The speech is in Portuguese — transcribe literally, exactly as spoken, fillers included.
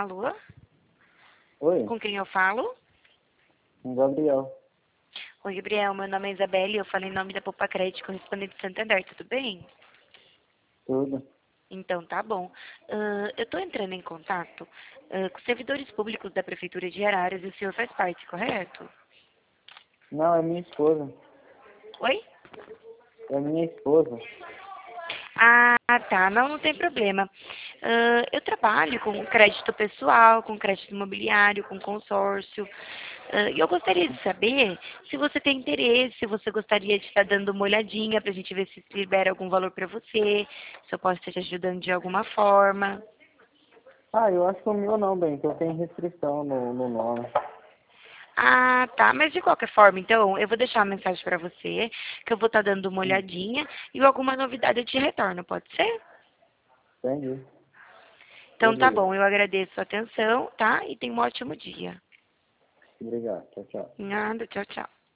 Alô? Oi, Com quem eu falo? com o Gabriel. Oi, Gabriel. Meu nome é Isabelle. Eu falo em nome da Poupa Crédito Correspondente Santander. Tudo bem? Tudo. Então, tá bom. Ah, eu estou entrando em contato ah, com servidores públicos da Prefeitura de Araras e o senhor faz parte, correto? Não, é minha esposa. Oi? É minha esposa. Ah, tá. Não, não tem problema. Ah, eu trabalho com crédito pessoal, com crédito imobiliário, com consórcio. Ah, E eu gostaria de saber se você tem interesse, se você gostaria de estar dando uma olhadinha para a gente ver se libera algum valor para você, se eu posso estar te ajudando de alguma forma. Ah, eu acho que o meu não, bem, que eu tenho restrição no, no nome. Ah, tá. Mas de qualquer forma, então, eu vou deixar uma mensagem para você, que eu vou estar dando uma Hum, olhadinha e alguma novidade eu te retorno, pode ser? entendi. Então tá Beleza. bom, eu agradeço a atenção, tá? E tenha um ótimo dia. Obrigado. Tchau, tchau. Nada, tchau, tchau.